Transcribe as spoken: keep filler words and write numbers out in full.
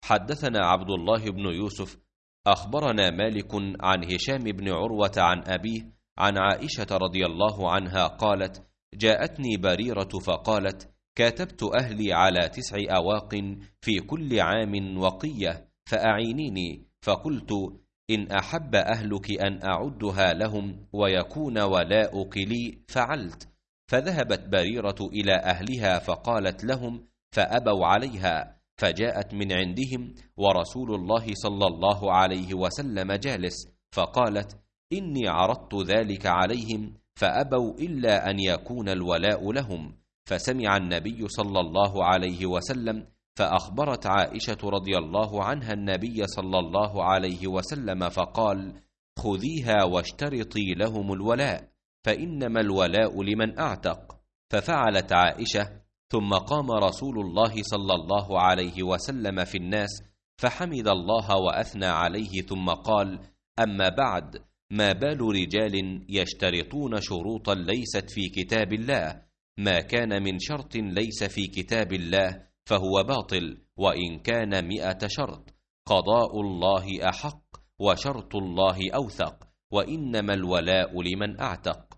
حدثنا عبد الله بن يوسف أخبرنا مالك عن هشام بن عروة عن أبيه عن عائشة رضي الله عنها قالت: جاءتني بريرة فقالت: كاتبت أهلي على تسع أواق في كل عام وقية فأعينيني. فقلت: إن أحب أهلك أن أعدها لهم ويكون ولاؤك لي فعلت. فذهبت بريرة إلى أهلها فقالت لهم فأبوا عليها، فجاءت من عندهم ورسول الله صلى الله عليه وسلم جالس، فقالت: إني عرضت ذلك عليهم فأبوا إلا أن يكون الولاء لهم. فسمع النبي صلى الله عليه وسلم، فأخبرت عائشة رضي الله عنها النبي صلى الله عليه وسلم فقال: خذيها واشترطي لهم الولاء، فإنما الولاء لمن أعتق. ففعلت عائشة، ثم قام رسول الله صلى الله عليه وسلم في الناس فحمد الله وأثنى عليه، ثم قال: أما بعد، ما بال رجال يشترطون شروطا ليست في كتاب الله؟ ما كان من شرط ليس في كتاب الله فهو باطل، وإن كان مئة شرط. قضاء الله أحق وشرط الله أوثق، وإنما الولاء لمن أعتق.